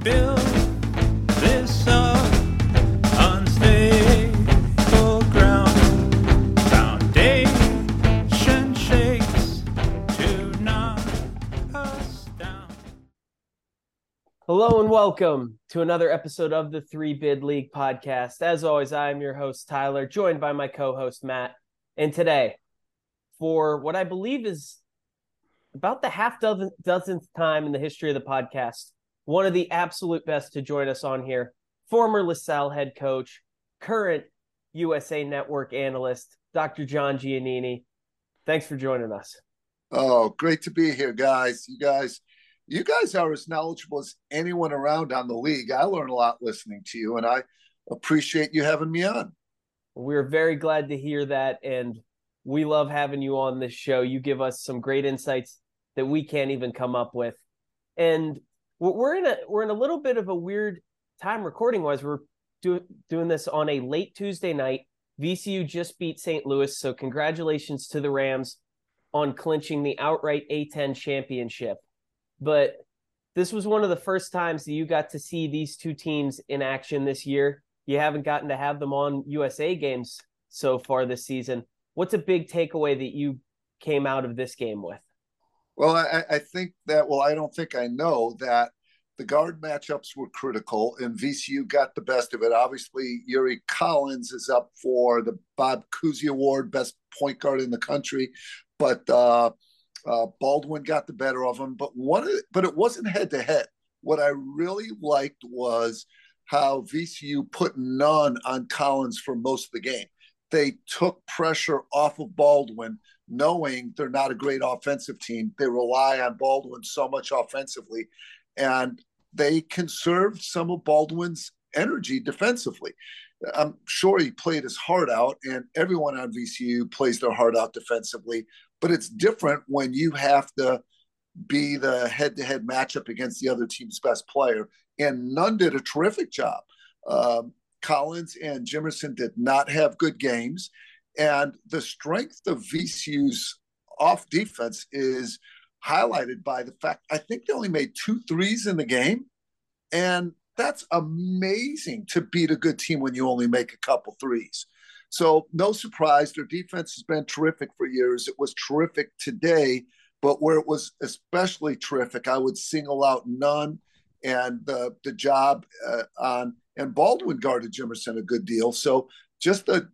build this up unstable ground. Foundation shakes to knock us down. Hello and welcome to another episode of the Three Bid League podcast. As always, I am your host, Tyler, joined by my co-host, Matt. And today, for what I believe is about the dozenth time in the history of the podcast, one of the absolute best to join us on here, former LaSalle head coach, current USA Network analyst, Dr. John Giannini. Thanks for joining us. Oh, great to be here, guys. You guys are as knowledgeable as anyone around on the league. I learn a lot listening to you, and I appreciate you having me on. We're very glad to hear that, and we love having you on this show. You give us some great insights that we can't even come up with. And we're in a little bit of a weird time recording wise. We're doing this on a late Tuesday night. VCU just beat St. Louis, so congratulations to the Rams on clinching the outright A-10 championship. But this was one of the first times that you got to see these two teams in action this year. You haven't gotten to have them on USA games so far this season. What's a big takeaway that you came out of this game with? Well, I think that, I don't think I know that the guard matchups were critical, and VCU got the best of it. Obviously, Yuri Collins is up for the Bob Cousy Award, best point guard in the country, but Baldwin got the better of him. But it wasn't head-to-head. What I really liked was how VCU put none on Collins for most of the game. They took pressure off of Baldwin, knowing they're not a great offensive team. They rely on Baldwin so much offensively, and they conserved some of Baldwin's energy defensively. I'm sure he played his heart out, and everyone on VCU plays their heart out defensively, but it's different when you have to be the head-to-head matchup against the other team's best player, and Nunn did a terrific job. Collins and Jimerson did not have good games, and the strength of VCU's off defense is highlighted by the fact I think they only made 2 threes in the game, and that's amazing to beat a good team when you only make a couple threes. So no surprise, their defense has been terrific for years. It was terrific today, but where it was especially terrific, I would single out Nunn and the job and Baldwin guarded Jimerson a good deal. So just the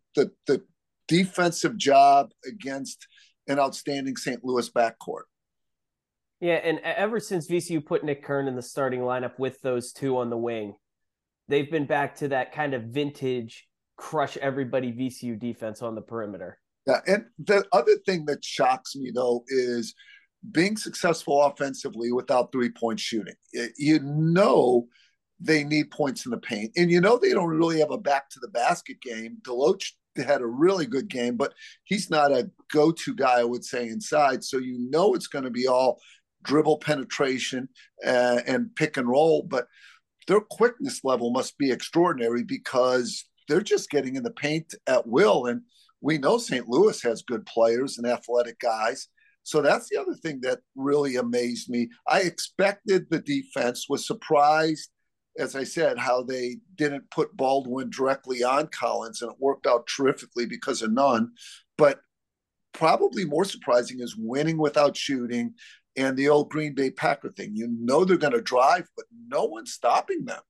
defensive job against an outstanding St. Louis backcourt. Yeah, and ever since VCU put Nick Kern in the starting lineup with those two on the wing, they've been back to that kind of vintage crush everybody VCU defense on the perimeter. Yeah, and the other thing that shocks me, though, is being successful offensively without three-point shooting. You know they need points in the paint, and you know they don't really have a back-to-the-basket game. Deloach had a really good game, but he's not a go-to guy, I would say, inside. So you know it's going to be all dribble penetration and pick and roll, but their quickness level must be extraordinary because they're just getting in the paint at will. And we know St. Louis has good players and athletic guys. So that's the other thing that really amazed me. I expected the defense, was surprised, as I said, how they didn't put Baldwin directly on Collins, and it worked out terrifically because of Nunn. But probably more surprising is winning without shooting and the old Green Bay Packer thing. You know they're going to drive, but no one's stopping them.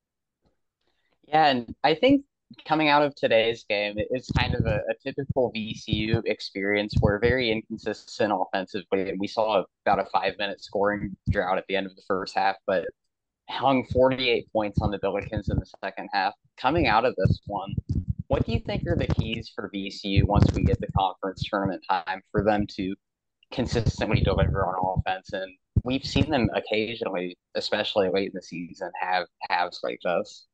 Yeah, and I think coming out of today's game, it's kind of a typical VCU experience where very inconsistent offensively. We saw about a 5-minute scoring drought at the end of the first half, but hung 48 points on the Billikens in the second half. Coming out of this one, what do you think are the keys for VCU once we get to conference tournament time for them to consistently deliver on offense? And we've seen them occasionally, especially late in the season, have halves like this.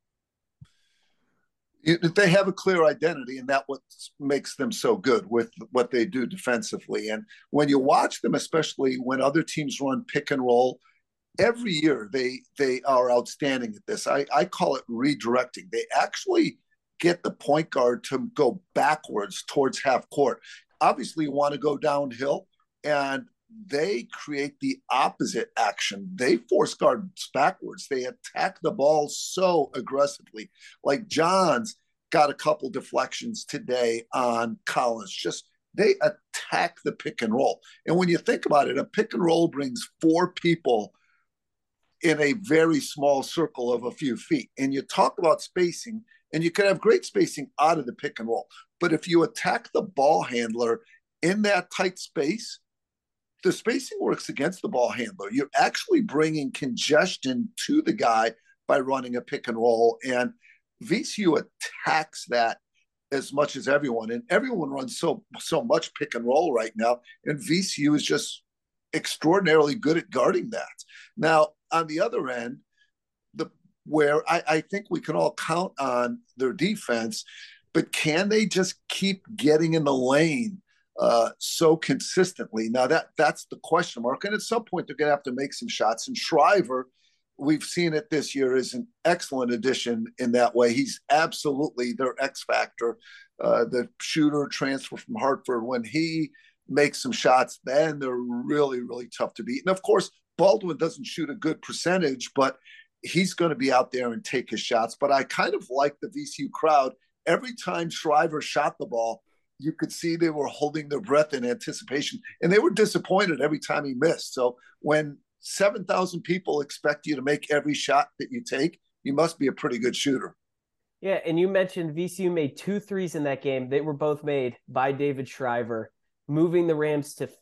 They have a clear identity, and that's what makes them so good with what they do defensively. And when you watch them, especially when other teams run pick and roll, every year they are outstanding at this. I call it redirecting. They actually get the point guard to go backwards towards half court. Obviously, you want to go downhill, and they create the opposite action. They force guards backwards. They attack the ball so aggressively. Like John's got a couple deflections today on Collins. Just they attack the pick and roll. And when you think about it, a pick and roll brings four people in a very small circle of a few feet. And you talk about spacing, and you can have great spacing out of the pick and roll. But if you attack the ball handler in that tight space, the spacing works against the ball handler. You're actually bringing congestion to the guy by running a pick and roll. And VCU attacks that as much as everyone. And everyone runs so much pick and roll right now. And VCU is just extraordinarily good at guarding that. Now, on the other end, where I think we can all count on their defense, but can they just keep getting in the lane so consistently? Now that's the question mark. And at some point they're going to have to make some shots. And Shriver, we've seen it this year, is an excellent addition in that way. He's absolutely their X factor. The shooter transfer from Hartford, when he makes some shots, then they're really, really tough to beat. And of course, Baldwin doesn't shoot a good percentage, but he's going to be out there and take his shots. But I kind of like the VCU crowd. Every time Shriver shot the ball, you could see they were holding their breath in anticipation, and they were disappointed every time he missed. So when 7,000 people expect you to make every shot that you take, you must be a pretty good shooter. Yeah, and you mentioned VCU made 2 threes in that game. They were both made by David Shriver, moving the Rams to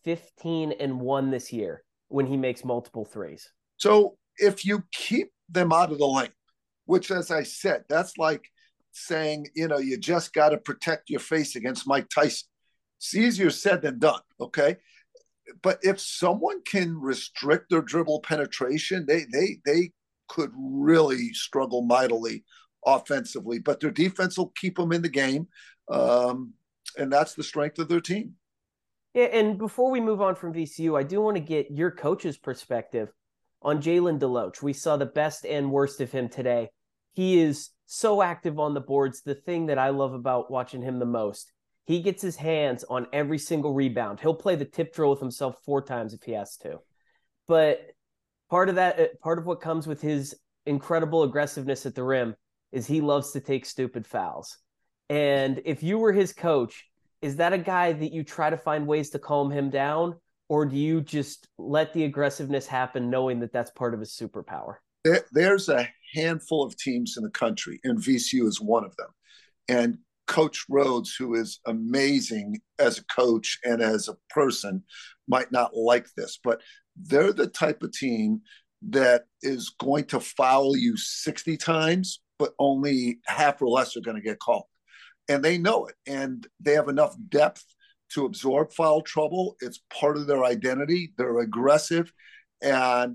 15-1 this year when he makes multiple threes. So if you keep them out of the lane, which, as I said, that's like saying, you just got to protect your face against Mike Tyson. It's easier said than done, okay? But if someone can restrict their dribble penetration, they could really struggle mightily offensively. But their defense will keep them in the game, and that's the strength of their team. Yeah, and before we move on from VCU, I do want to get your coach's perspective on Jalen Deloach. We saw the best and worst of him today. He is so active on the boards. The thing that I love about watching him the most, he gets his hands on every single rebound. He'll play the tip drill with himself 4 times if he has to. But part of what comes with his incredible aggressiveness at the rim is he loves to take stupid fouls. And if you were his coach, is that a guy that you try to find ways to calm him down? Or do you just let the aggressiveness happen knowing that that's part of his superpower? There's a handful of teams in the country, and VCU is one of them. And Coach Rhodes, who is amazing as a coach and as a person, might not like this, but they're the type of team that is going to foul you 60 times, but only half or less are going to get called. And they know it, and they have enough depth to absorb foul trouble. It's part of their identity. They're aggressive. And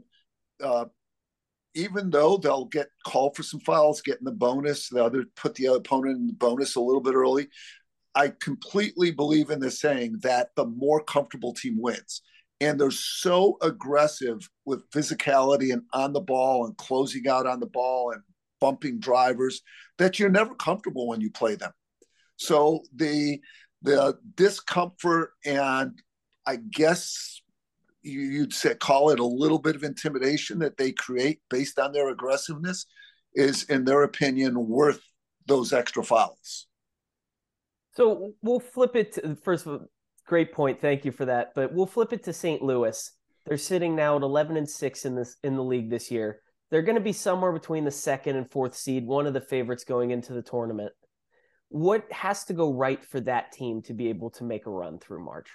even though they'll get called for some fouls, get in the bonus, put the other opponent in the bonus a little bit early, I completely believe in the saying that the more comfortable team wins. And they're so aggressive with physicality and on the ball and closing out on the ball and bumping drivers that you're never comfortable when you play them. So the discomfort, and I guess you'd call it a little bit of intimidation that they create based on their aggressiveness, is, in their opinion, worth those extra fouls. So we'll flip it to, first of all, great point. Thank you for that. But we'll flip it to St. Louis. They're sitting now at 11-6 in the league this year. They're going to be somewhere between the 2nd and 4th seed, one of the favorites going into the tournament. What has to go right for that team to be able to make a run through March?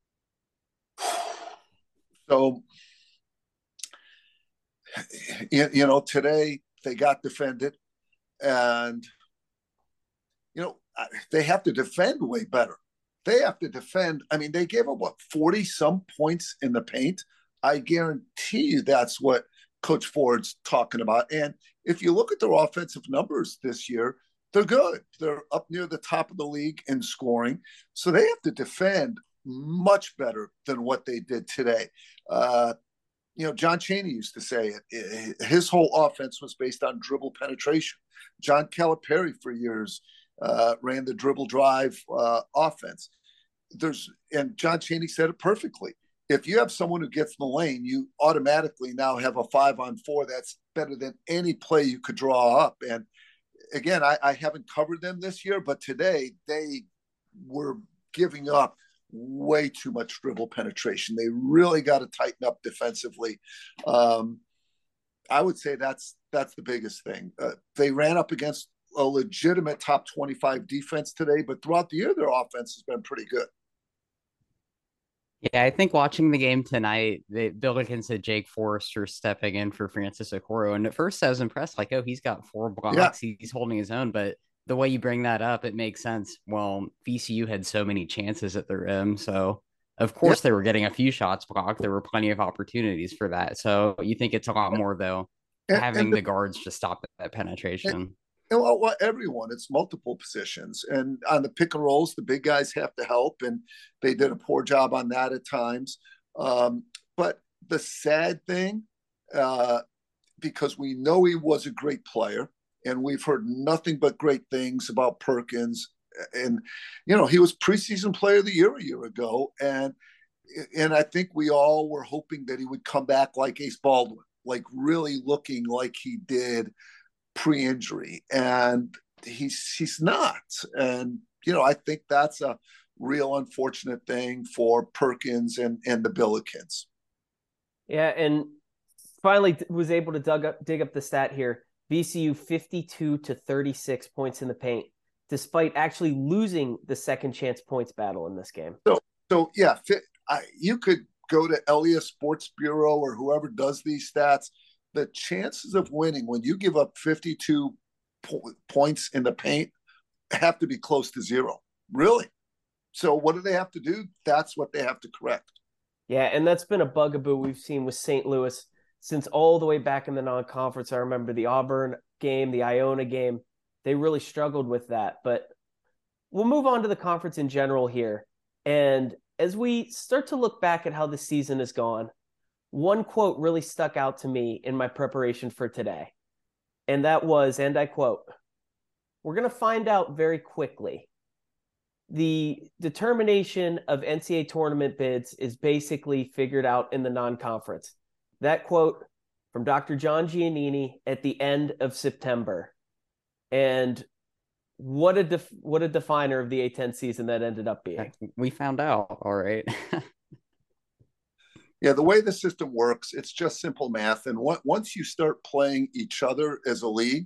So, today they got defended, and, they have to defend way better. They have to defend. I mean, they gave up, 40-some points in the paint? I guarantee you that's what Coach Ford's talking about. And if you look at their offensive numbers this year, they're good. They're up near the top of the league in scoring. So they have to defend much better than what they did today. John Chaney used to say it. His whole offense was based on dribble penetration. John Calipari for years ran the dribble drive offense. And John Chaney said it perfectly. if you have someone who gets in the lane, you automatically now have a 5-on-4 that's better than any play you could draw up. And again, I haven't covered them this year, but today they were giving up way too much dribble penetration. They really got to tighten up defensively. I would say that's the biggest thing. They ran up against a legitimate top 25 defense today, but throughout the year, their offense has been pretty good. Yeah, I think watching the game tonight, Billikens had Jake Forrester stepping in for Francis Okoro. And at first I was impressed, like, oh, he's got 4 blocks. Yeah. He's holding his own. But the way you bring that up, it makes sense. Well, VCU had so many chances at the rim. So, of course, they were getting a few shots blocked. There were plenty of opportunities for that. So you think it's a lot more, though, having the guards just stop that penetration. Well, everyone, it's multiple positions. And on the pick and rolls, the big guys have to help. And they did a poor job on that at times. But the sad thing, because we know he was a great player, and we've heard nothing but great things about Perkins. And, you know, he was preseason player of the year a year ago. And I think we all were hoping that he would come back like Ace Baldwin, like really looking like he did pre-injury, and he's not. And you know, I think that's a real unfortunate thing for Perkins and the Billikens. Yeah, and finally was able to dig up the stat here. VCU 52 to 36 points in the paint, despite actually losing the second chance points battle in this game. So yeah, you could go to Elias Sports Bureau or whoever does these stats. The chances of winning when you give up 52 points in the paint have to be close to 0. Really? So what do they have to do? That's what they have to correct. Yeah, and that's been a bugaboo we've seen with St. Louis since all the way back in the non-conference. I remember the Auburn game, the Iona game. They really struggled with that. But we'll move on to the conference in general here. And as we start to look back at how the season has gone, one quote really stuck out to me in my preparation for today. And that was, and I quote, "We're going to find out very quickly. The determination of NCAA tournament bids is basically figured out in the non-conference." That quote from Dr. John Giannini at the end of September. And what a definer of the A10 season that ended up being. We found out, all right. Yeah, the way the system works, it's just simple math. And once you start playing each other as a league,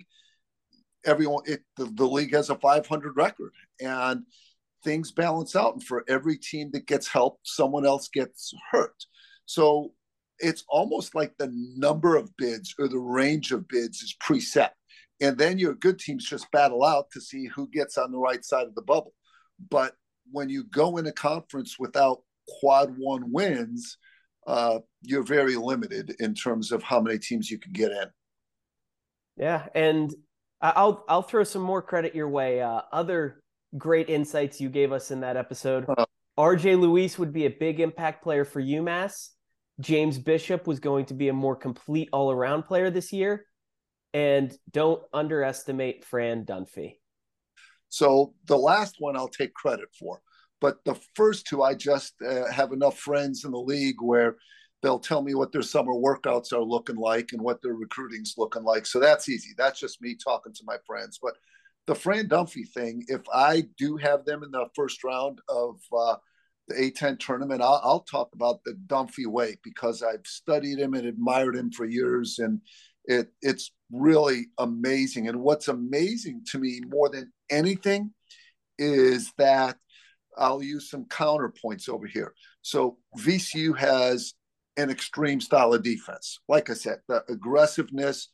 the league has a 500 record, and things balance out. And for every team that gets helped, someone else gets hurt. So it's almost like the number of bids or the range of bids is preset. And then your good teams just battle out to see who gets on the right side of the bubble. But when you go in a conference without quad one wins, you're very limited in terms of how many teams you can get in. Yeah, and I'll throw some more credit your way. Other great insights you gave us in that episode. RJ Luis would be a big impact player for UMass. James Bishop was going to be a more complete all-around player this year. And don't underestimate Fran Dunphy. So the last one I'll take credit for. But the first two, I just have enough friends in the league where they'll tell me what their summer workouts are looking like and what their recruiting's looking like. So that's easy. That's just me talking to my friends. But the Fran Dunphy thing, if I do have them in the first round of the A10 tournament, I'll talk about the Dunphy way, because I've studied him and admired him for years. And it's really amazing. And what's amazing to me more than anything is that I'll use some counterpoints over here. So VCU has an extreme style of defense. Like I said, the aggressiveness,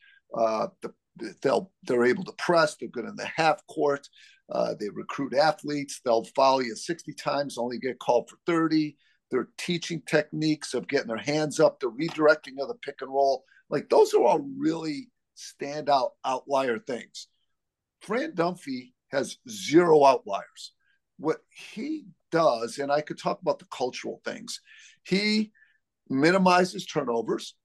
they're able to press. They're good in the half court. They recruit athletes. They'll foul you 60 times, only get called for 30. They're teaching techniques of getting their hands up, the redirecting of the pick and roll. Like, those are all really standout outlier things. Fran Dunphy has 0 outliers. What he does, and I could talk about the cultural things, he minimizes turnovers.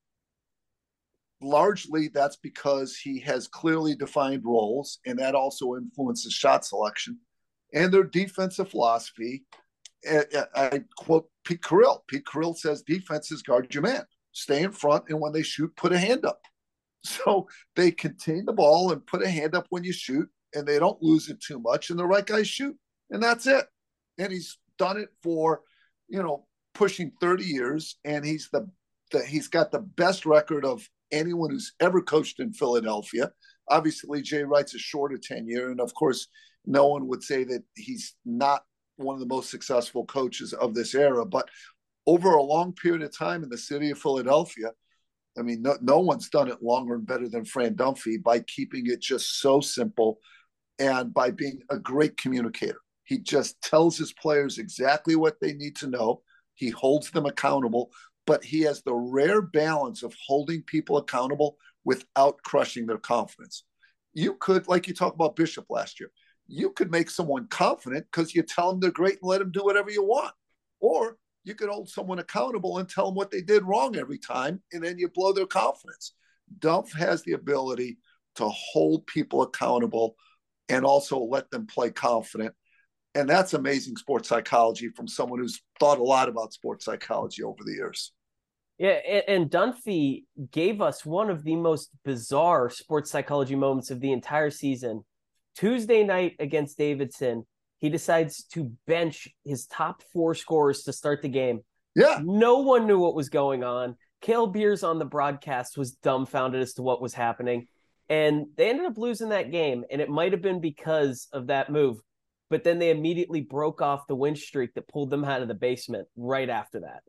Largely, that's because he has clearly defined roles, and that also influences shot selection. And their defensive philosophy I quote Pete Carroll. Pete Carroll says defense is guard your man, stay in front, and when they shoot, put a hand up. So they contain the ball and put a hand up when you shoot, and they don't lose it too much, and the right guys shoot, and that's it. And he's done it for, pushing 30 years, and he's got the best record of anyone who's ever coached in Philadelphia. Obviously, Jay Wright's a shorter tenure, and of course, no one would say that he's not one of the most successful coaches of this era. But over a long period of time in the city of Philadelphia, I mean, no one's done it longer and better than Fran Dunphy by keeping it just so simple and by being a great communicator. He just tells his players exactly what they need to know. He holds them accountable, but he has the rare balance of holding people accountable without crushing their confidence. You could, like you talked about Bishop last year, you could make someone confident because you tell them they're great and let them do whatever you want. Or you could hold someone accountable and tell them what they did wrong every time, and then you blow their confidence. Dumpf has the ability to hold people accountable and also let them play confident. And that's amazing sports psychology from someone who's thought a lot about sports psychology over the years. Yeah, and Dunphy gave us one of the most bizarre sports psychology moments of the entire season. Tuesday night against Davidson, he decides to bench his top 4 scorers to start the game. Yeah. No one knew what was going on. Cale Beers on the broadcast was dumbfounded as to what was happening. And they ended up losing that game, and it might have been because of that move. But then they immediately broke off the win streak that pulled them out of the basement right after that.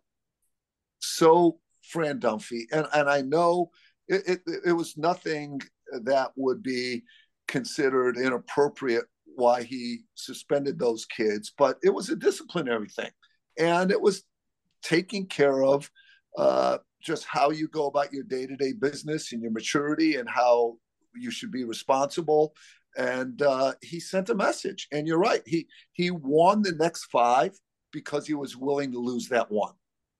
So Fran Dunphy, and I know it was nothing that would be considered inappropriate why he suspended those kids, but it was a disciplinary thing, and it was taking care of just how you go about your day-to-day business and your maturity and how you should be responsible. And he sent a message, and you're right. He won the next 5 because he was willing to lose that one.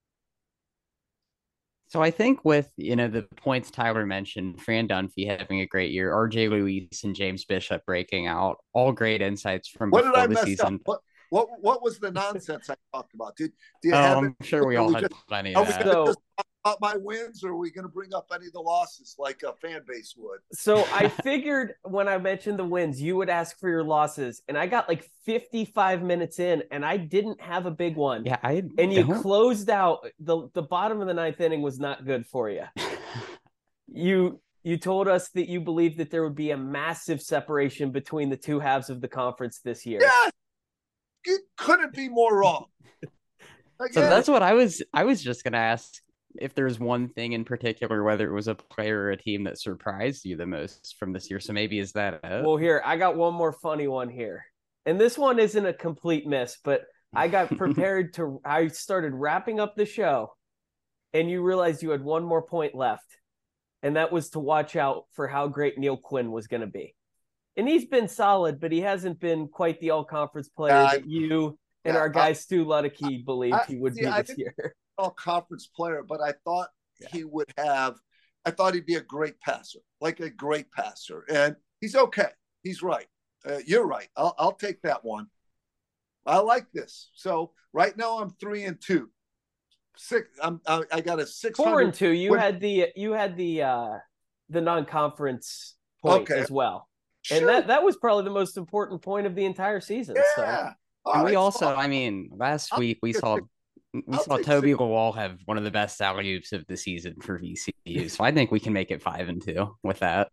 So I think with, the points Tyler mentioned, Fran Dunphy having a great year, RJ Luis and James Bishop breaking out, all great insights from What did before I the mess season. up? What was the nonsense I talked about? Do you have I'm sure we all had plenty of Are we that. going to just talk about my wins, or are we going to bring up any of the losses like a fan base would? So I figured when I mentioned the wins, you would ask for your losses, and I got like 55 minutes in, and I didn't have a big one. Yeah, and you closed out the bottom of the 9th inning was not good for you. You told us that you believed that there would be a massive separation between the two halves of the conference this year. Yeah, it couldn't be more wrong. So that's what I was just gonna ask, if there's one thing in particular, whether it was a player or a team that surprised you the most from this year. So maybe is that it? Well, here, I got one more funny one here. And this one isn't a complete miss, but I got prepared I started wrapping up the show, and you realized you had one more point left. And that was to watch out for how great Neil Quinn was going to be. And he's been solid, but he hasn't been quite the all-conference player that you and our guy Stu Ludicky believed he would be this year. All-conference player, but I thought he would have – I thought he'd be a great passer, like a great passer. And he's okay. He's right. You're right. I'll take that one. I like this. So right now I'm 3-2. I got a 600. 4-2. You had the non-conference point as well. Sure. And that was probably the most important point of the entire season. Yeah. So. And we also, last week we saw Toby Lawal have one of the best alley-oops of the season for VCU. So I think we can make it 5-2 with that.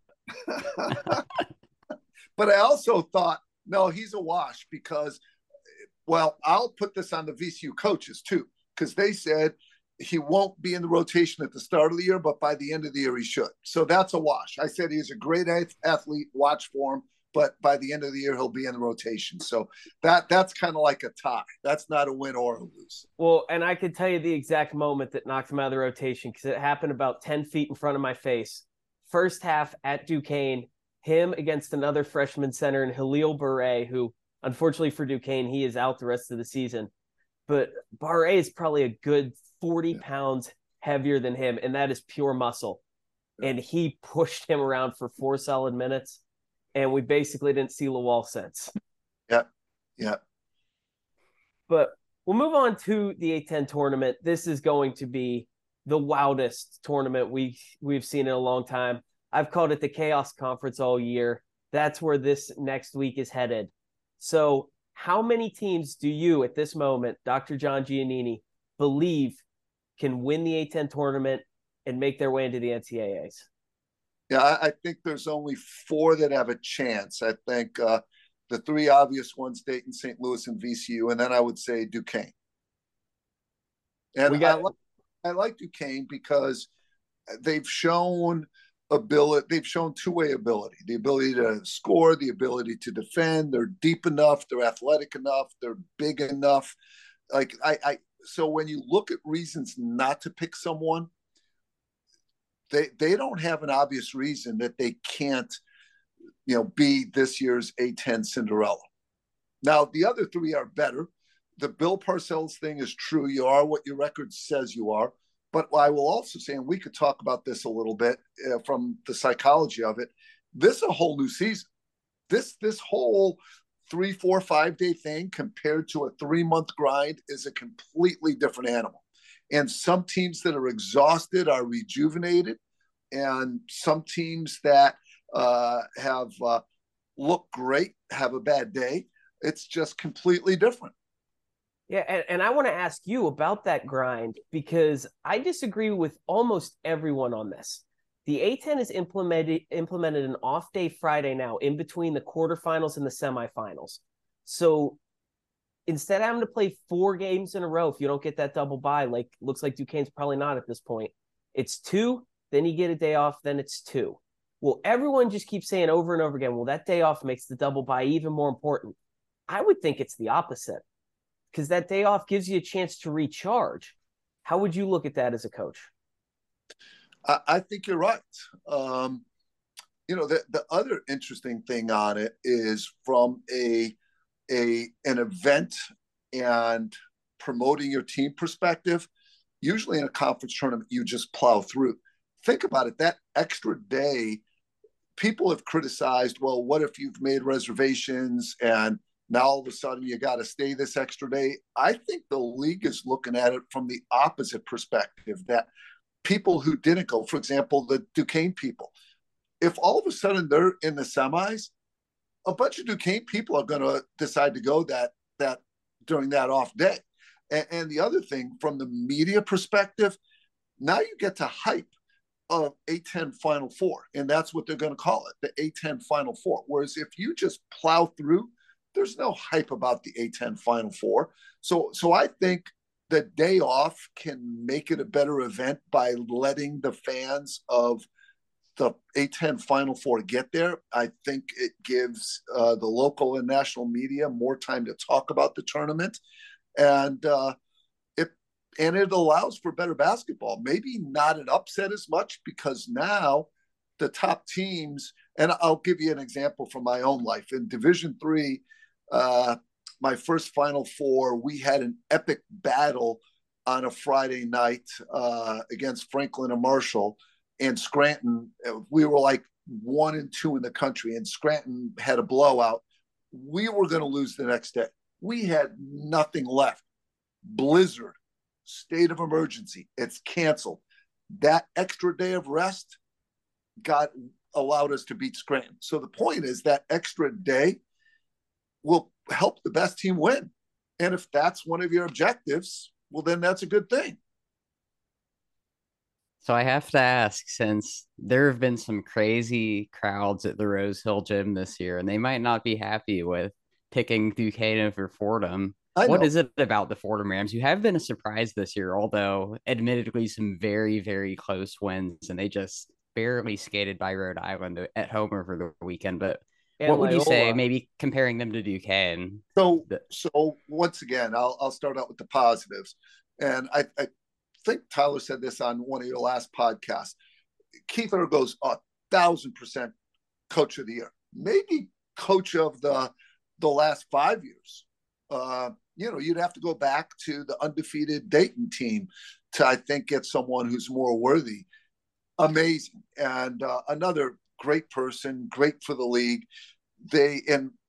But I also thought, no, he's a wash because, well, I'll put this on the VCU coaches too, because they said he won't be in the rotation at the start of the year, but by the end of the year he should. So that's a wash. I said he's a great athlete, watch for him, but by the end of the year he'll be in the rotation. So that's kind of like a tie. That's not a win or a lose. Well, and I could tell you the exact moment that knocked him out of the rotation because it happened about 10 feet in front of my face. First half at Duquesne, him against another freshman center in Halil Barre, who unfortunately for Duquesne, he is out the rest of the season. But Barre is probably a good 40 pounds heavier than him, and that is pure muscle. And he pushed him around for 4 solid minutes, and we basically didn't see Lawal since. Yeah. But We'll move on to the A10 tournament. This is going to be the wildest tournament we've seen in a long time. I've called it the Chaos Conference all year. That's where this next week is headed. So how many teams do you, at this moment, Dr. John Giannini, believe can win the A10 tournament and make their way into the NCAAs? Yeah, I think there's only 4 that have a chance. I think the 3 obvious ones, Dayton, St. Louis, and VCU, and then I would say Duquesne. And I like Duquesne because they've shown ability. They've shown two-way ability: the ability to score, the ability to defend. They're deep enough. They're athletic enough. They're big enough. So when you look at reasons not to pick someone, they don't have an obvious reason that they can't, be this year's A10 Cinderella. Now the other 3 are better. The Bill Parcells thing is true. You are what your record says you are. But I will also say, and we could talk about this a little bit from the psychology of it, this is a whole new season. This whole 3, 4, 5-day thing compared to a 3-month grind is a completely different animal. And some teams that are exhausted are rejuvenated, and some teams that have looked great have a bad day. It's just completely different. Yeah, and I want to ask you about that grind, because I disagree with almost everyone on this. The A10 has implemented an off day Friday now in between the quarterfinals and the semifinals. So instead of having to play 4 games in a row, if you don't get that double bye, like looks like Duquesne's probably not at this point, it's 2, then you get a day off, then it's 2. Well, everyone just keeps saying over and over again, well, that day off makes the double bye even more important. I would think it's the opposite, because that day off gives you a chance to recharge. How would you look at that as a coach? I think you're right. The other interesting thing on it is from an event and promoting your team perspective. Usually in a conference tournament, you just plow through. Think about it. That extra day, people have criticized, well, what if you've made reservations and now all of a sudden you got to stay this extra day? I think the league is looking at it from the opposite perspective, that people who didn't go, for example, the Duquesne people, if all of a sudden they're in the semis, a bunch of Duquesne people are going to decide to go that during that off day. And the other thing, from the media perspective, now you get to hype of A10 Final Four, and that's what they're going to call it, the A10 Final Four. Whereas if you just plow through, there's no hype about the A10 Final Four. So I think the day off can make it a better event by letting the fans of the A10 Final Four get there. I think it gives the local and national media more time to talk about the tournament, and it allows for better basketball. Maybe not an upset as much, because now the top teams, and I'll give you an example from my own life. In Division III, my first Final Four, we had an epic battle on a Friday night against Franklin and Marshall and Scranton. We were like 1 and 2 in the country, and Scranton had a blowout. We were going to lose the next day. We had nothing left. Blizzard, state of emergency. It's canceled. That extra day of rest allowed us to beat Scranton. So the point is that extra day will help the best team win. And if that's one of your objectives, well, then that's a good thing. So I have to ask, since there have been some crazy crowds at the Rose Hill Gym this year, and they might not be happy with picking Duquesne over Fordham. What is it about the Fordham Rams? You have been a surprise this year, although admittedly some very, very close wins, and they just barely skated by Rhode Island at home over the weekend. But what would you say, maybe comparing them to Duquesne? So once again, I'll start out with the positives. And I think Tyler said this on one of your last podcasts. Keith Ergo's 1,000% coach of the year, maybe coach of the last 5 years. You'd have to go back to the undefeated Dayton team to, I think, get someone who's more worthy. Amazing. And another great person, great for the league. And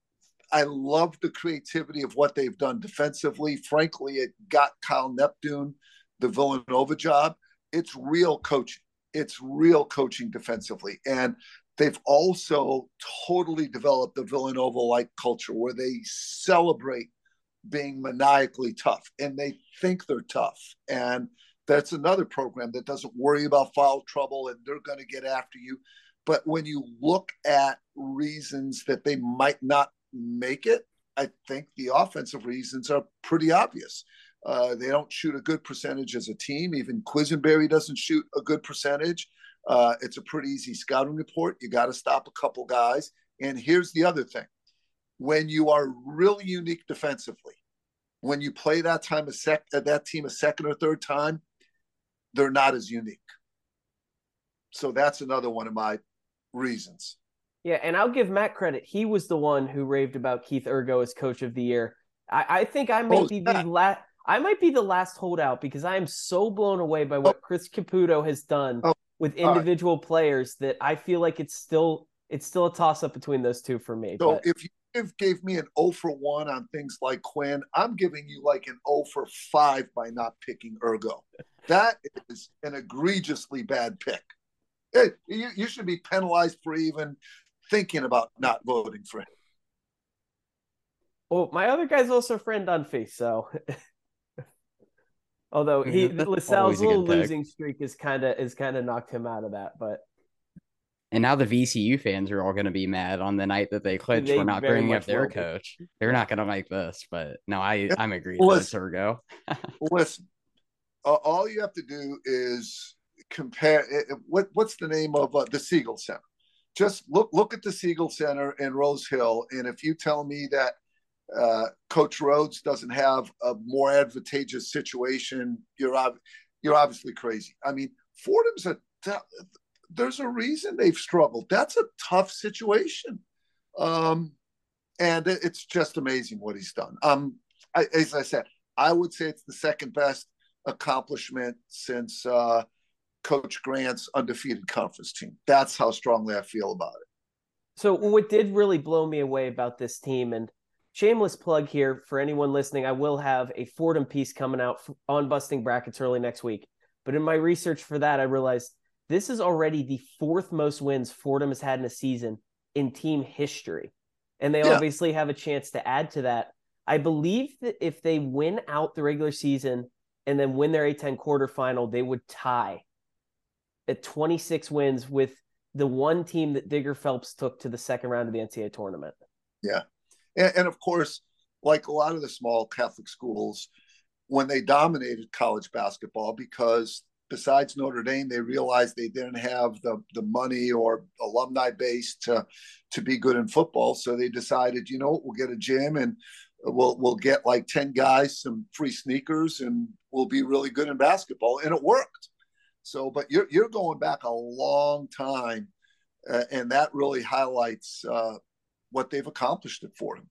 I love the creativity of what they've done defensively. Frankly, it got Kyle Neptune the Villanova job. It's real coaching. It's real coaching defensively. And they've also totally developed the Villanova-like culture where they celebrate being maniacally tough and they think they're tough. And that's another program that doesn't worry about foul trouble and they're going to get after you. But when you look at reasons that they might not make it, I think the offensive reasons are pretty obvious. They don't shoot a good percentage as a team. Even Quisenberry doesn't shoot a good percentage. It's a pretty easy scouting report. You got to stop a couple guys. And here's the other thing. When you are really unique defensively, when you play that team a second or third time, they're not as unique. So that's another one of my reasons. Yeah, and I'll give Matt credit. He was the one who raved about Keith Urgo as coach of the year. I think I might be the last holdout because I am so blown away by what Chris Caputo has done with individual players that I feel like it's still a toss-up between those two for me. So if you gave me an 0 for 1 on things like Quinn, I'm giving you like an 0 for 5 by not picking Urgo. That is an egregiously bad pick. Hey, you should be penalized for even thinking about not voting for him. Well, my other guy's also Fran Dunphy, so although LaSalle's little losing streak is kind of knocked him out of that, but. And now the VCU fans are all going to be mad on the night that they clinch for not bringing up their coach. They're not going to like this, but no, I'm agreed with Urgo. Listen, all you have to do is compare. What's the name of the Siegel Center? Just look at the Siegel Center in Rose Hill, and if you tell me that Coach Rhodes doesn't have a more advantageous situation, you're obviously crazy. I mean, Fordham's there's a reason they've struggled. That's a tough situation. And it's just amazing what he's done. As I said, I would say it's the second best accomplishment since Coach Grant's undefeated conference team. That's how strongly I feel about it. So what did really blow me away about this team, and shameless plug here for anyone listening, I will have a Fordham piece coming out on Busting Brackets early next week. But in my research for that, I realized this is already the 4th most wins Fordham has had in a season in team history. And they obviously have a chance to add to that. I believe that if they win out the regular season and then win their A-10 quarterfinal, they would tie at 26 wins with the one team that Digger Phelps took to the second round of the NCAA tournament. Yeah. And of course, like a lot of the small Catholic schools, when they dominated college basketball, because besides Notre Dame, they realized they didn't have the money or alumni base to be good in football. So they decided, we'll get a gym and we'll get like 10 guys, some free sneakers, and we'll be really good in basketball. And it worked. So, but you're going back a long time, and that really highlights what they've accomplished at Fordham.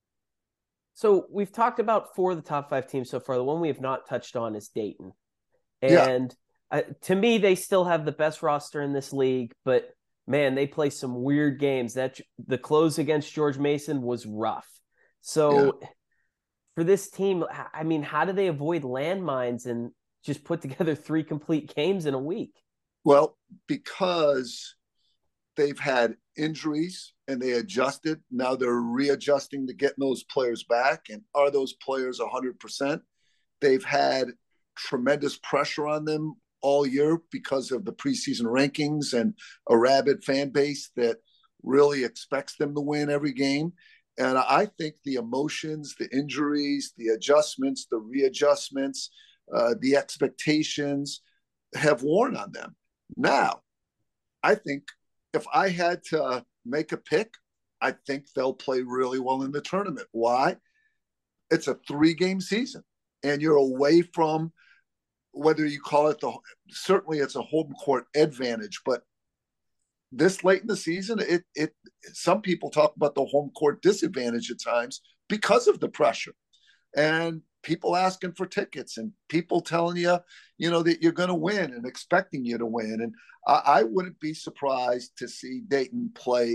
So we've talked about 4 of the top 5 teams so far. The one we have not touched on is Dayton. And to me, they still have the best roster in this league, but man, they play some weird games. That the close against George Mason was rough. So for this team, I mean, how do they avoid landmines and just put together 3 complete games in a week? Well, because they've had injuries and they adjusted. Now they're readjusting to getting those players back. And are those players 100%? They've had tremendous pressure on them all year because of the preseason rankings and a rabid fan base that really expects them to win every game. And I think the emotions, the injuries, the adjustments, the readjustments, the expectations have worn on them. Now, I think if I had to make a pick, I think they'll play really well in the tournament. Why? It's a 3-game season, and you're away from, whether you call it certainly it's a home court advantage, but this late in the season, some people talk about the home court disadvantage at times because of the pressure and people asking for tickets and people telling you, that you're going to win and expecting you to win. And I wouldn't be surprised to see Dayton play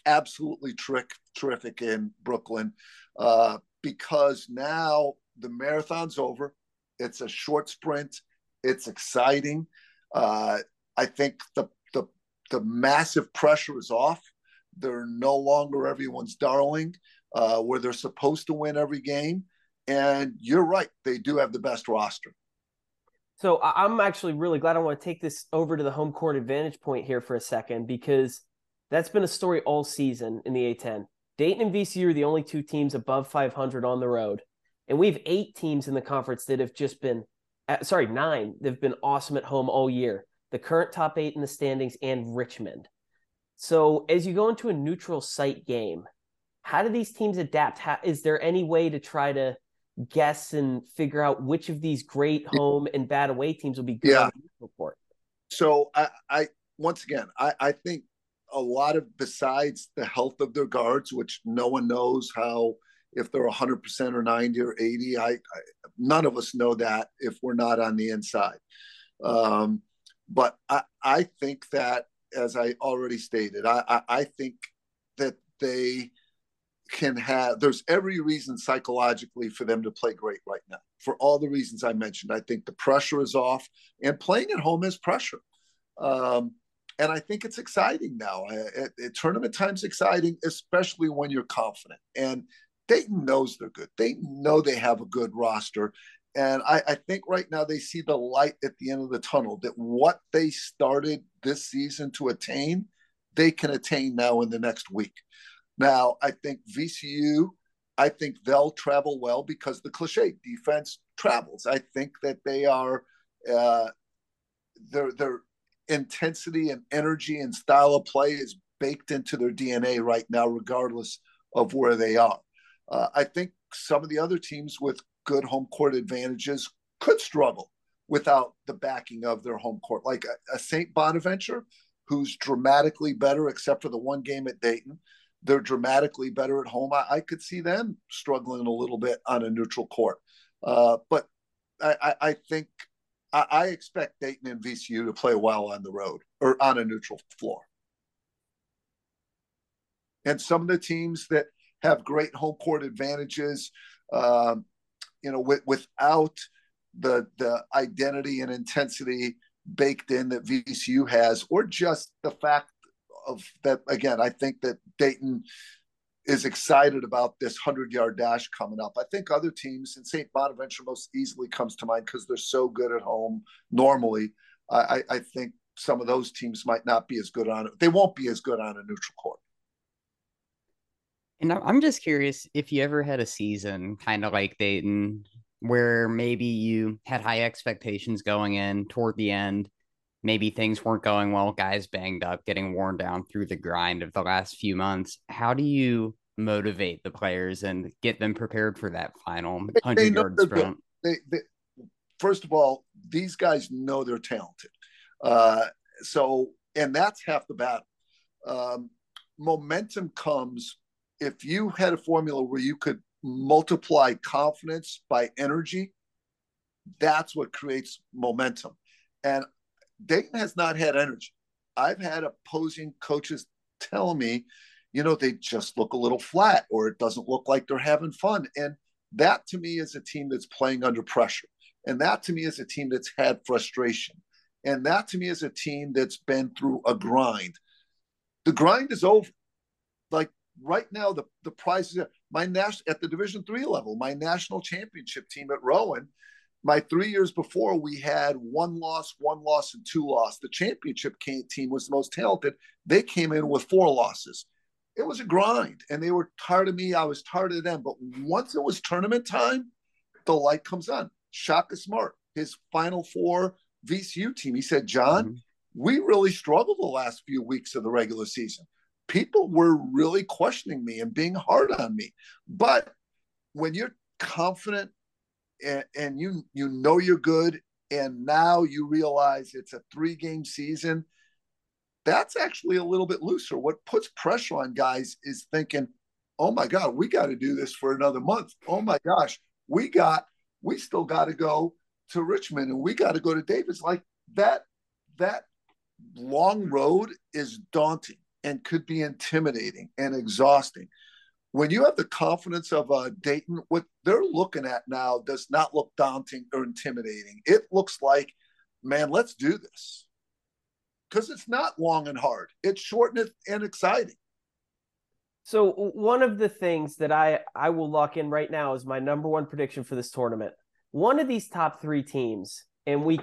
absolutely terrific in Brooklyn because now the marathon's over. It's a short sprint. It's exciting. I think the massive pressure is off. They're no longer everyone's darling, where they're supposed to win every game. And you're right, they do have the best roster. So I'm actually really glad. I want to take this over to the home court advantage point here for a second, because that's been a story all season in the A10. Dayton and VCU are the only two teams above 500 on the road. And we have 8 teams in the conference that have just been, 9, that have been awesome at home all year. The current top 8 in the standings and Richmond. So as you go into a neutral site game, how do these teams adapt? Is there any way to try to guess and figure out which of these great home and bad away teams will be good on the neutral court? So I once again, I think a lot of, besides the health of their guards, which no one knows how, if they're 100% or 90 or 80, none of us know that if we're not on the inside. But I think that, as I already stated, I think that they can have, there's every reason psychologically for them to play great right now, for all the reasons I mentioned. I think the pressure is off, and playing at home is pressure. And I think it's exciting now. Tournament time's exciting, especially when you're confident. And Dayton knows they're good. They know they have a good roster. And I think right now they see the light at the end of the tunnel, that what they started this season to attain, they can attain now in the next week. Now, I think VCU, I think they'll travel well because the cliche, defense travels. I think that they are, their intensity and energy and style of play is baked into their DNA right now, regardless of where they are. I think some of the other teams with good home court advantages could struggle without the backing of their home court, like a St. Bonaventure, who's dramatically better, except for the one game at Dayton. They're dramatically better at home. I could see them struggling a little bit on a neutral court. But I think I expect Dayton and VCU to play well on the road or on a neutral floor. And some of the teams that have great home court advantages, without the identity and intensity baked in that VCU has, or just the fact of that, again, I think that Dayton is excited about this 100-yard dash coming up. I think other teams, and St. Bonaventure most easily comes to mind because they're so good at home normally. I think some of those teams might not be as good on it. They won't be as good on a neutral court. And I'm just curious if you ever had a season kind of like Dayton, where maybe you had high expectations going in toward the end. Maybe things weren't going well, guys banged up, getting worn down through the grind of the last few months. How do you motivate the players and get them prepared for that final 100-yard sprint? First of all, these guys know they're talented. And that's half the battle. Momentum comes if you had a formula where you could multiply confidence by energy. That's what creates momentum. And Dayton has not had energy. I've had opposing coaches tell me, they just look a little flat, or it doesn't look like they're having fun. And that to me is a team that's playing under pressure. And that to me is a team that's had frustration. And that to me is a team that's been through a grind. The grind is over. Like right now, the prize is at the Division III level, my national championship team at Rowan. My 3 years before, we had one loss, and 2 losses. The championship team was the most talented. They came in with 4 losses. It was a grind, and they were tired of me. I was tired of them. But once it was tournament time, the light comes on. Shaka Smart, his Final Four VCU team, he said, John, we really struggled the last few weeks of the regular season. People were really questioning me and being hard on me. But when you're confident and you know you're good, and now you realize it's a 3-game season, that's actually a little bit looser. What puts pressure on guys is thinking, oh my God, we got to do this for another month. Oh my gosh, we still got to go to Richmond, and we got to go to Davis. Like that long road is daunting. and could be intimidating and exhausting. When you have the confidence of Dayton, what they're looking at now does not look daunting or intimidating. It looks like, man, let's do this. Because it's not long and hard. It's short and exciting. So one of the things that I will lock in right now is my number one prediction for this tournament. One of these top three teams, and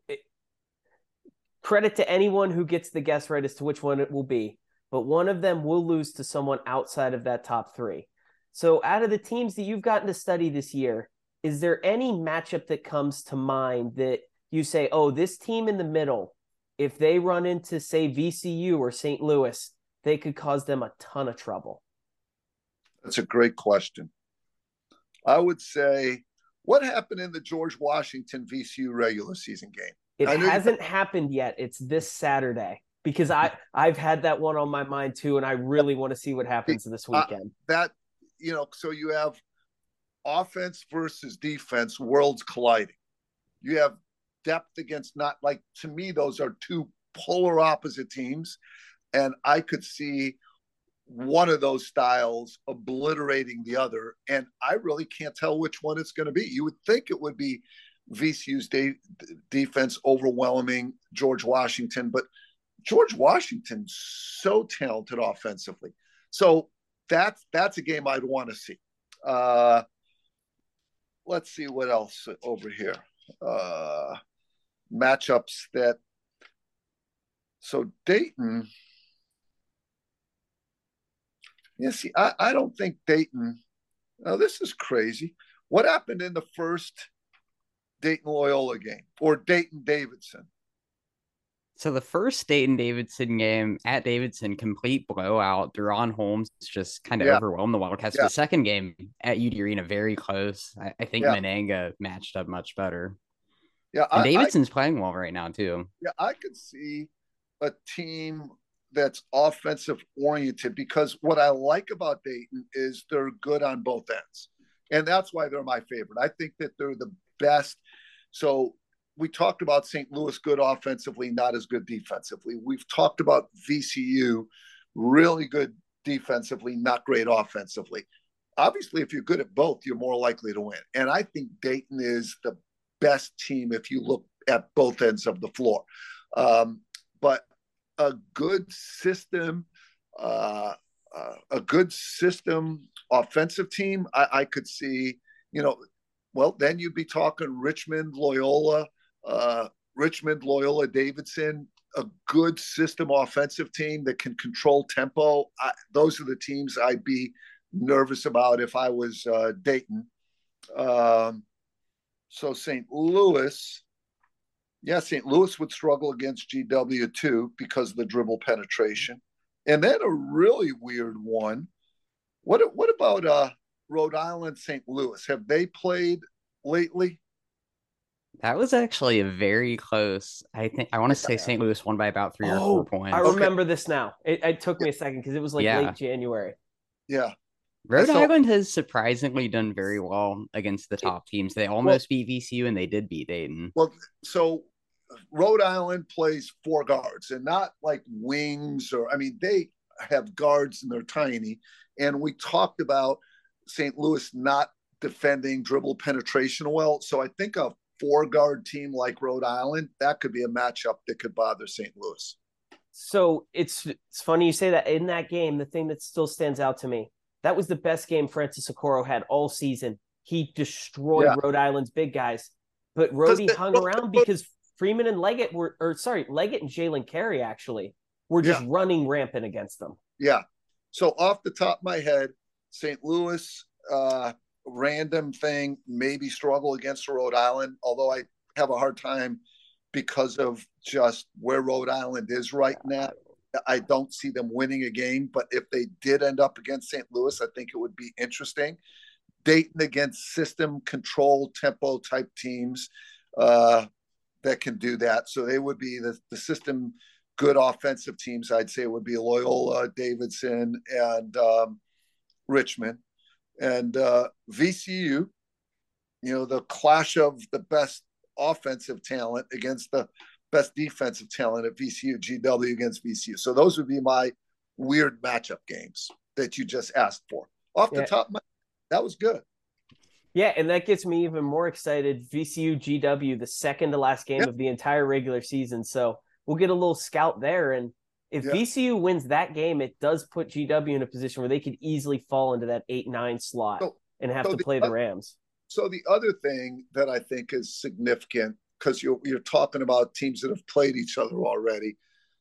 credit to anyone who gets the guess right as to which one it will be, but one of them will lose to someone outside of that top three. So out of the teams that you've gotten to study this year, is there any matchup that comes to mind that you say, oh, this team in the middle, if they run into, say, VCU or St. Louis, they could cause them a ton of trouble? That's a great question. I would say, what happened in the George Washington VCU regular season game? It hasn't happened yet. It's this Saturday, because I've had that one on my mind too, and I really want to see what happens this weekend. So you have offense versus defense, worlds colliding. You have depth against not, like, to me, those are two polar opposite teams. And I could see one of those styles obliterating the other. And I really can't tell which one it's going to be. You would think it would be VCU's defense overwhelming George Washington, but George Washington's so talented offensively. So that's a game I'd want to see. Let's see what else over here. Matchups that. So Dayton. Yeah, see, I don't think Dayton. Now, this is crazy. What happened in the first Dayton Loyola game or Dayton Davidson? So the first Dayton-Davidson game at Davidson, complete blowout. Deron Holmes just kind of overwhelmed the Wildcats. Yeah. The second game at UD Arena, very close. I think Menenga matched up much better. Yeah, and Davidson's playing well right now too. Yeah, I could see a team that's offensive oriented, because what I like about Dayton is they're good on both ends. And that's why they're my favorite. I think that they're the best. So we talked about St. Louis, good offensively, not as good defensively. We've talked about VCU, really good defensively, not great offensively. Obviously, if you're good at both, you're more likely to win. And I think Dayton is the best team if you look at both ends of the floor. But a good system, offensive team, I could see, then you'd be talking Richmond, Loyola, Davidson, a good system offensive team that can control tempo. Those are the teams I'd be nervous about if I was Dayton. So St. Louis, St. Louis would struggle against GW too because of the dribble penetration. And then a really weird one. What about Rhode Island, St. Louis? Have they played lately? That was actually a very close. I want to say St. Louis won by about 3 or 4 points. I remember this now. It took me a second because it was late January. Yeah. Rhode Island has surprisingly done very well against the top teams. They almost beat VCU, and they did beat Dayton. Well, so Rhode Island plays 4 guards and not like wings they have guards and they're tiny. And we talked about St. Louis not defending dribble penetration well. So I think a 4-guard team like Rhode Island, that could be a matchup that could bother St. Louis. So it's funny you say that. In that game, the thing that still stands out to me, that was the best game Francis Okoro had all season. He destroyed Rhode Island's big guys, but Rhodey hung around because Freeman and Leggett Leggett and Jalen Carey actually were just running rampant against them. Yeah. So off the top of my head, St. Louis, random thing, maybe struggle against Rhode Island, although I have a hard time because of just where Rhode Island is right now. I don't see them winning a game, but if they did end up against St. Louis, I think it would be interesting. Dayton against system control tempo type teams that can do that. So they would be the system good offensive teams. I'd say would be Loyola, Davidson, and Richmond. And VCU, the clash of the best offensive talent against the best defensive talent at VCU, GW against VCU. So those would be my weird matchup games that you just asked for. Off the top, that was good. Yeah, and that gets me even more excited. VCU GW, the second to last game of the entire regular season. So we'll get a little scout there. And if VCU wins that game, it does put GW in a position where they could easily fall into that 8-9 slot and have to play the Rams. So the other thing that I think is significant, because you're talking about teams that have played each other already,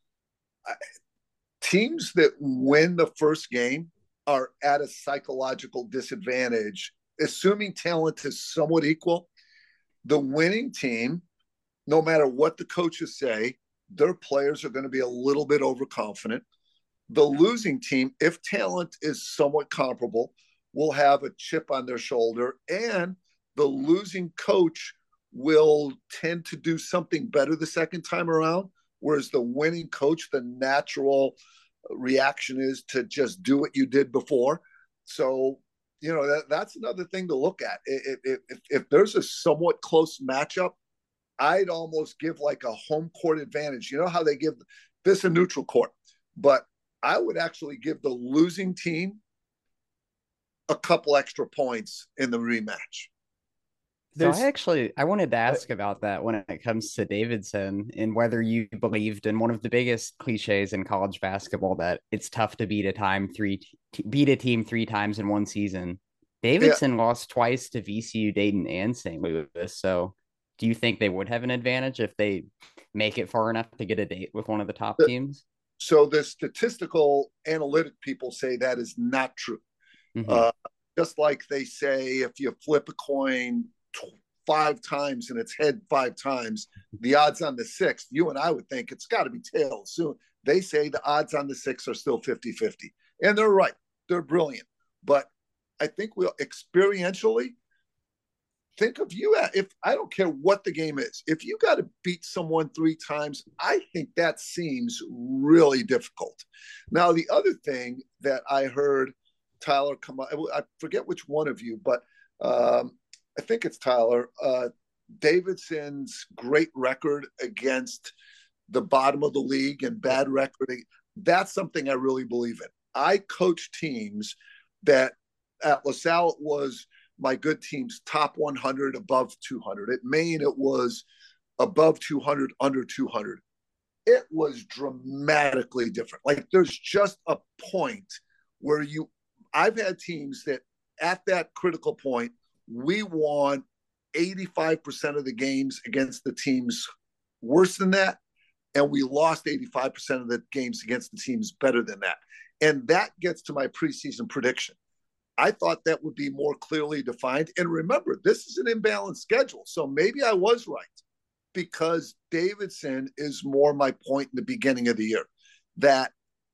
teams that win the first game are at a psychological disadvantage, assuming talent is somewhat equal. The winning team, no matter what the coaches say, their players are going to be a little bit overconfident. The losing team, if talent is somewhat comparable, will have a chip on their shoulder, and the losing coach will tend to do something better the second time around, whereas the winning coach, the natural reaction is to just do what you did before. So, that's another thing to look at. If there's a somewhat close matchup, I'd almost give like a home court advantage. You know how they give this a neutral court, but I would actually give the losing team a couple extra points in the rematch. So I wanted to ask about that when it comes to Davidson, and whether you believed in one of the biggest cliches in college basketball, that it's tough to beat a team 3 times in one season. Davidson lost twice to VCU, Dayton, and St. Louis. So do you think they would have an advantage if they make it far enough to get a date with one of the top teams? So the statistical analytic people say that is not true. Mm-hmm. Just like they say, if you flip a coin 5 times and it's head 5 times, the odds on the 6th, you and I would think it's got to be tails soon. They say the odds on the 6 are still 50-50. And they're right. They're brilliant. But I think we'll experientially think of you if I don't care what the game is, if you got to beat someone 3 times, I think that seems really difficult. Now, the other thing that I heard Tyler come up, I forget which one of you, but I think it's Tyler, Davidson's great record against the bottom of the league and bad record. That's something I really believe in. I coach teams that at LaSalle it was my good teams top 100, above 200. At Maine, it was above 200, under 200. It was dramatically different. Like there's just a point where I've had teams that at that critical point, we won 85% of the games against the teams worse than that, and we lost 85% of the games against the teams better than that. And that gets to my preseason prediction. I thought that would be more clearly defined. And remember, this is an imbalanced schedule, so maybe I was right, because Davidson is more my point in the beginning of the year, that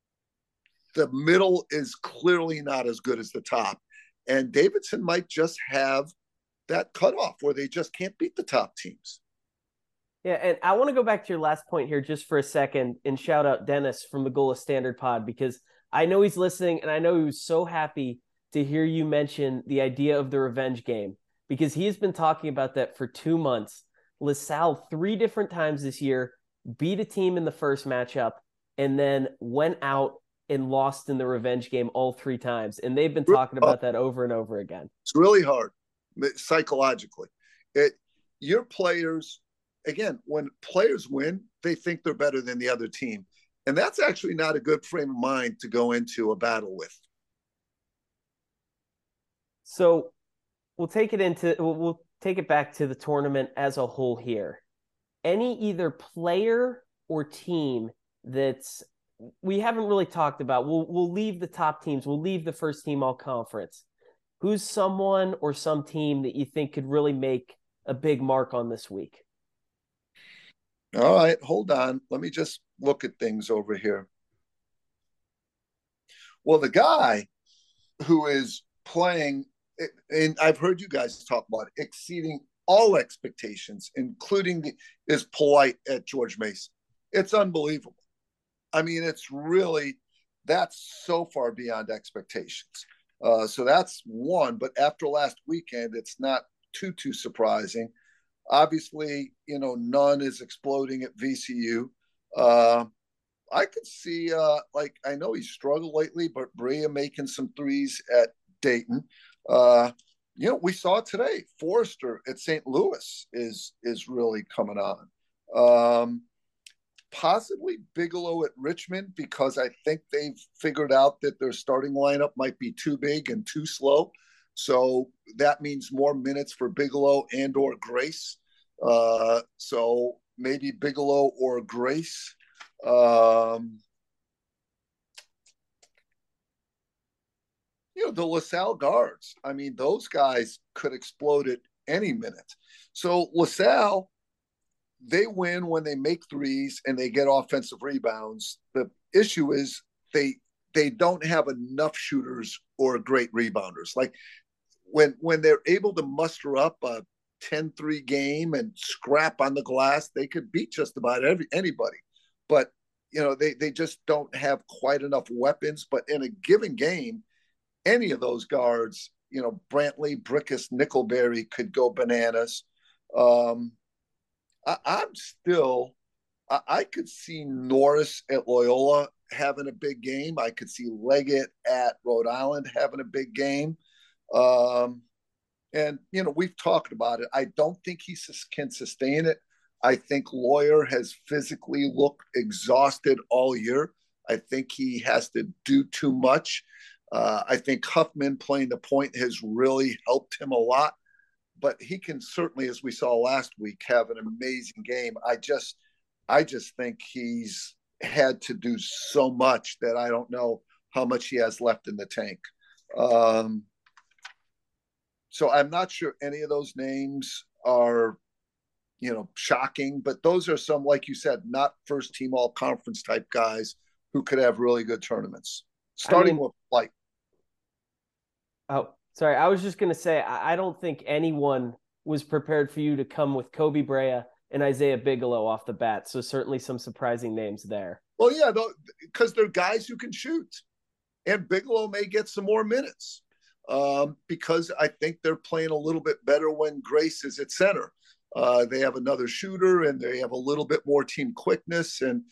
the middle is clearly not as good as the top. And Davidson might just have that cutoff where they just can't beat the top teams. Yeah, and I want to go back to your last point here just for a second and shout out Dennis from the Goal of Standard Pod, because I know he's listening, and I know he was so happy to hear you mention the idea of the revenge game, because he has been talking about that for 2 months. LaSalle 3 different times this year beat a team in the first matchup and then went out and lost in the revenge game all 3 times. And they've been talking about that over and over again. It's really hard psychologically. Your players, again, when players win, they think they're better than the other team. And that's actually not a good frame of mind to go into a battle with. So we'll take it back to the tournament as a whole here. Any either player or team that's we haven't really talked about. We'll leave the top teams. We'll leave the first team all conference. Who's someone or some team that you think could really make a big mark on this week? All right, hold on. Let me just look at things over here. Well, the guy who is playing, and I've heard you guys talk about it, exceeding all expectations, including is Polite at George Mason. It's unbelievable. I mean, that's so far beyond expectations. So that's one, but after last weekend, it's not too surprising. Obviously, Nunn is exploding at VCU. I could see, like, I know he's struggled lately, but Brea making some threes at Dayton. We saw it today. Forrester at St. Louis is really coming on. Possibly Bigelow at Richmond, because I think they've figured out that their starting lineup might be too big and too slow. So that means more minutes for Bigelow and or Grace. So maybe Bigelow or Grace. The LaSalle guards. I mean, those guys could explode at any minute. So LaSalle, they win when they make threes and they get offensive rebounds. The issue is they don't have enough shooters or great rebounders. Like when they're able to muster up a 10-3 game and scrap on the glass, they could beat just about anybody. But they just don't have quite enough weapons. But in a given game, any of those guards, Brantley, Brickus, Nickelberry could go bananas. I could see Norris at Loyola having a big game. I could see Leggett at Rhode Island having a big game. And we've talked about it. I don't think he can sustain it. I think Lawyer has physically looked exhausted all year. I think he has to do too much. I think Huffman playing the point has really helped him a lot. But he can certainly, as we saw last week, have an amazing game. I just think he's had to do so much that I don't know how much he has left in the tank. So I'm not sure any of those names are, shocking, but those are some, like you said, not first team all conference type guys who could have really good tournaments. Starting with Flight. Oh, sorry. I was just going to say, I don't think anyone was prepared for you to come with Kobe Brea and Isaiah Bigelow off the bat. So certainly some surprising names there. Well, yeah, because they're guys who can shoot. And Bigelow may get some more minutes because I think they're playing a little bit better when Grace is at center. They have another shooter and they have a little bit more team quickness. And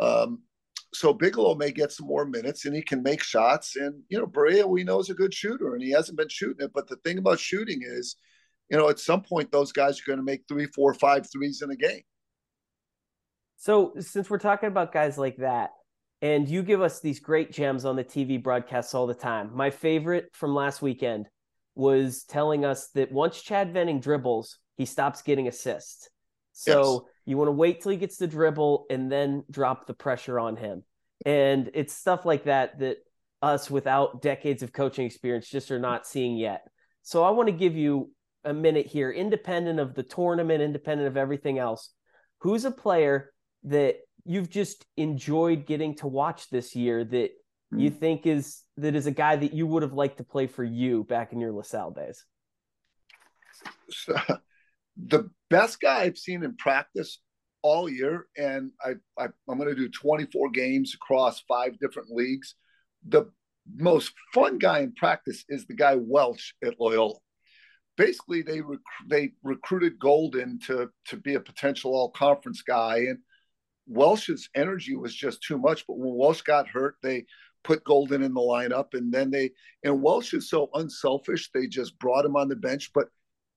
so Bigelow may get some more minutes and he can make shots. And, Brea, we know, is a good shooter and he hasn't been shooting it. But the thing about shooting is, at some point, those guys are going to make 3, 4, 5 threes in a game. So since we're talking about guys like that, and you give us these great gems on the TV broadcasts all the time, my favorite from last weekend was telling us that once Chad Venning dribbles, he stops getting assists. So yes. You want to wait till he gets the dribble and then drop the pressure on him. And it's stuff like that us without decades of coaching experience just are not seeing yet. So I want to give you a minute here, independent of the tournament, independent of everything else. Who's a player that you've just enjoyed getting to watch this year that you think is a guy that you would have liked to play for you back in your LaSalle days? So, the best guy I've seen in practice all year, and I'm going to do 24 games across 5 different leagues. The most fun guy in practice is the guy Welch at Loyola. Basically, they recruited Golden to be a potential all-conference guy, and Welch's energy was just too much. But when Welch got hurt, they put Golden in the lineup, and then and Welch is so unselfish, they just brought him on the bench. But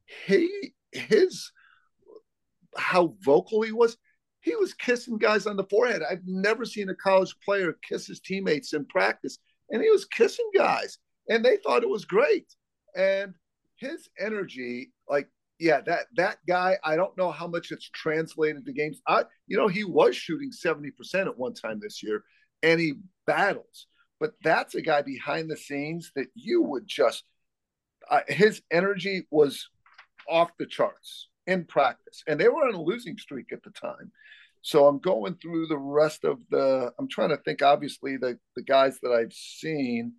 how vocal he was kissing guys on the forehead. I've never seen a college player kiss his teammates in practice, and he was kissing guys, and they thought it was great. And his energy, that guy, I don't know how much it's translated to games. He was shooting 70% at one time this year, and he battles. But that's a guy behind the scenes that you would just his energy was off the charts in practice. And they were on a losing streak at the time. So I'm going through the rest of I'm trying to think, obviously, the guys that I've seen.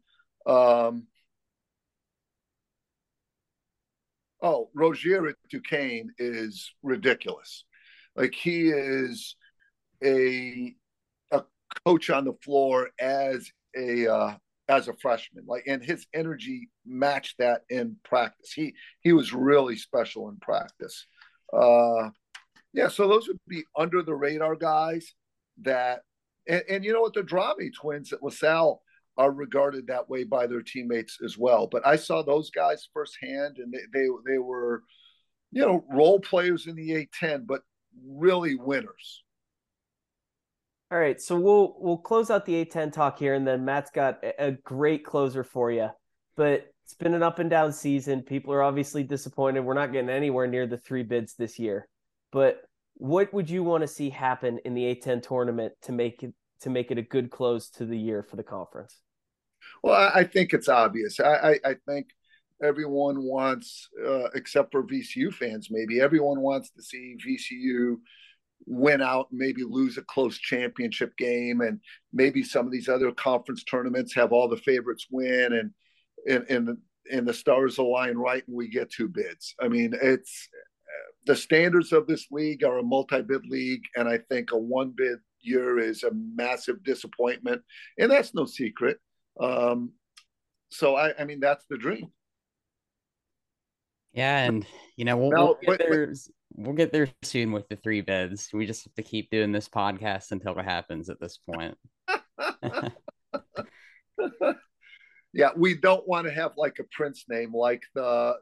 Rozier at Duquesne is ridiculous. Like, he is a coach on the floor as a freshman. And his energy matched that in practice. He was really special in practice. So those would be under the radar guys that And you know what? The Drami twins at LaSalle are regarded that way by their teammates as well. But I saw those guys firsthand, and they were, role players in the A10, but really winners. All right, so we'll close out the A10 talk here, and then Matt's got a great closer for you. But it's been an up and down season. People are obviously disappointed. We're not getting anywhere near the 3 bids this year. But what would you want to see happen in the A10 tournament to make it a good close to the year for the conference? Well, I think it's obvious. I think everyone wants, except for VCU fans, maybe everyone wants to see VCU win out, maybe lose a close championship game, and maybe some of these other conference tournaments have all the favorites win, and the stars align right, and we get 2 bids. I mean, it's the standards of this league are a multi-bid league, and I think a 1-bid year is a massive disappointment, and that's no secret. So I mean, that's the dream. Yeah, and we'll get there soon with the 3 bids. We just have to keep doing this podcast until it happens at this point. Yeah, we don't want to have like a Prince name, like the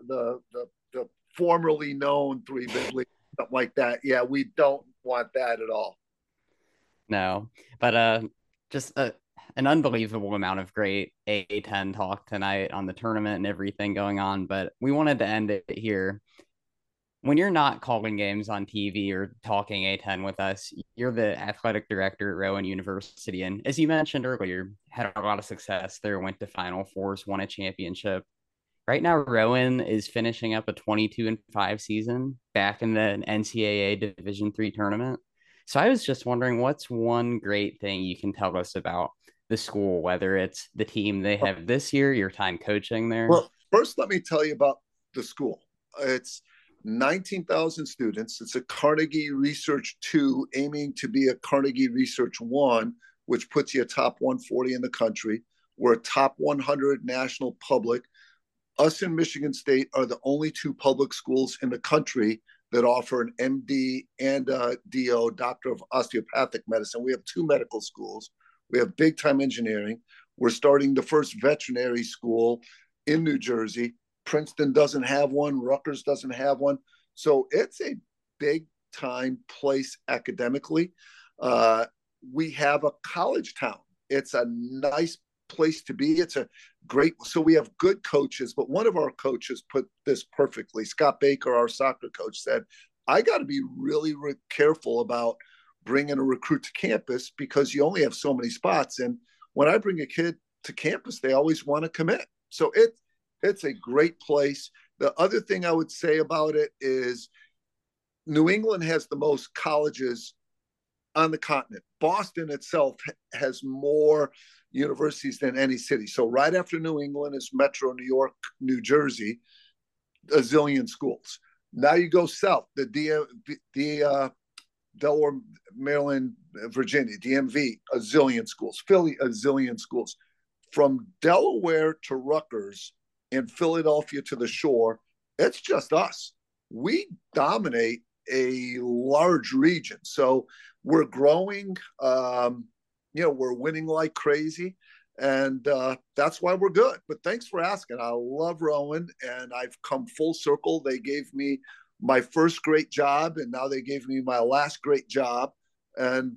formerly known 3-bid league, something like that. Yeah, we don't want that at all. No, but just an unbelievable amount of great A10 talk tonight on the tournament and everything going on. But we wanted to end it here. When you're not calling games on TV or talking A10 with us, you're the athletic director at Rowan University. And as you mentioned earlier, had a lot of success there, went to Final Fours, won a championship. Right now, Rowan is finishing up a 22-5 season back in the NCAA Division III tournament. So I was just wondering, what's one great thing you can tell us about the school, whether it's the team they have this year, your time coaching there? Well, first, let me tell you about the school. It's 19,000 students. It's a Carnegie Research 2, aiming to be a Carnegie Research 1, which puts you a top 140 in the country. We're a top 100 national public. Us in Michigan State are the only 2 public schools in the country that offer an MD and a DO, Doctor of Osteopathic Medicine. We have 2 medical schools. We have big time engineering. We're starting the first veterinary school in New Jersey. Princeton doesn't have one. Rutgers doesn't have one. So it's a big time place academically. We have a college town. It's a nice place to be. It's a great, so we have good coaches, but one of our coaches put this perfectly. Scott Baker, our soccer coach, said, I got to be really careful about bringing a recruit to campus because you only have so many spots. And when I bring a kid to campus, they always want to commit. So it's a great place. The other thing I would say about it is New England has the most colleges on the continent. Boston itself has more universities than any city. So right after New England is Metro New York, New Jersey, a zillion schools. Now you go south, the Delaware, Maryland, Virginia, DMV, a zillion schools. Philly, a zillion schools. From Delaware to Rutgers and Philadelphia to the shore, it's just us. We dominate a large region. So we're growing, we're winning like crazy. And that's why we're good. But thanks for asking. I love Rowan, and I've come full circle. They gave me my first great job, and now they gave me my last great job. And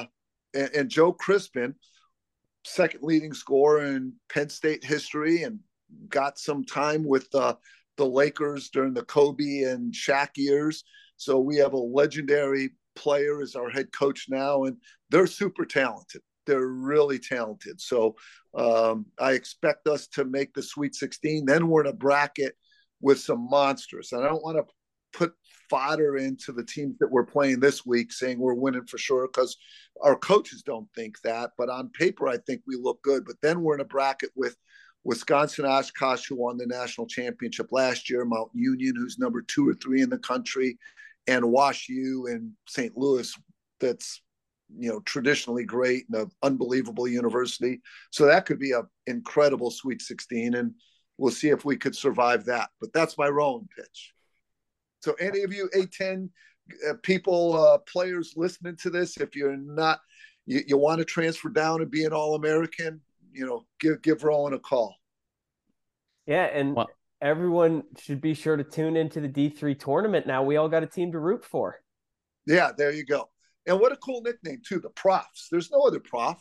Joe Crispin, second leading scorer in Penn State history, and got some time with the Lakers during the Kobe and Shaq years. So we have a legendary player as our head coach now, and they're super talented. They're really talented. So I expect us to make the Sweet 16. Then we're in a bracket with some monsters. And I don't want to put fodder into the teams that we're playing this week saying we're winning for sure, because our coaches don't think that. But on paper, I think we look good. But then we're in a bracket with Wisconsin Oshkosh, who won the national championship last year, Mount Union, who's number 2 or 3 in the country, and Wash U in St. Louis, that's traditionally great and an unbelievable university. So that could be an incredible Sweet 16, and we'll see if we could survive that. But that's my Rowan pitch. So any of you A10 people, players listening to this, if you're not, you want to transfer down and be an All-American, give Rowan a call. Yeah, and everyone should be sure to tune into the D3 tournament now. We all got a team to root for. Yeah, there you go. And what a cool nickname, too, the Profs. There's no other prof.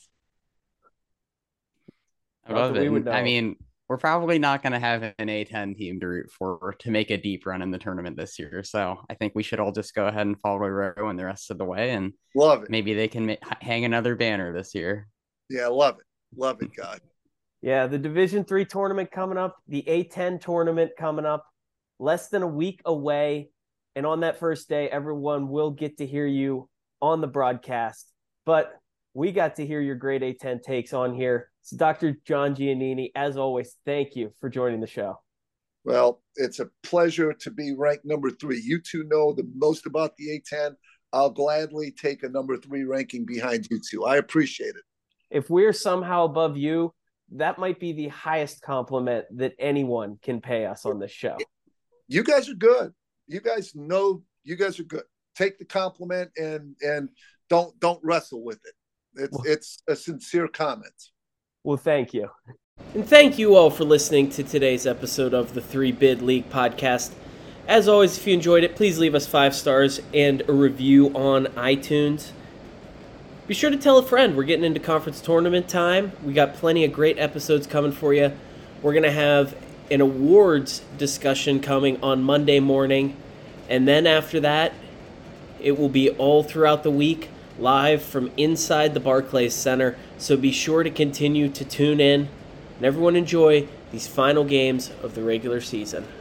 I love it. I mean, we're probably not going to have an A10 team to root for to make a deep run in the tournament this year. So I think we should all just go ahead and follow Rowan the rest of the way. And love it. Maybe they can hang another banner this year. Yeah, love it. Love it, God. Yeah, the Division III tournament coming up, the A10 tournament coming up, less than a week away. And on that first day, everyone will get to hear you on the broadcast. But we got to hear your great A10 takes on here. So Dr. John Giannini, as always, thank you for joining the show. Well, it's a pleasure to be ranked number 3. You two know the most about the A10. I'll gladly take a number 3 ranking behind you two. I appreciate it. If we're somehow above you, that might be the highest compliment that anyone can pay us on this show. You guys are good. You guys know you guys are good. Take the compliment and don't wrestle with it. It's a sincere comment. Well, thank you. And thank you all for listening to today's episode of the 3-Bid League podcast. As always, if you enjoyed it, please leave us 5 stars and a review on iTunes. Be sure to tell a friend. We're getting into conference tournament time. We got plenty of great episodes coming for you. We're going to have an awards discussion coming on Monday morning. And then after that, it will be all throughout the week, live from inside the Barclays Center. So be sure to continue to tune in. And everyone enjoy these final games of the regular season.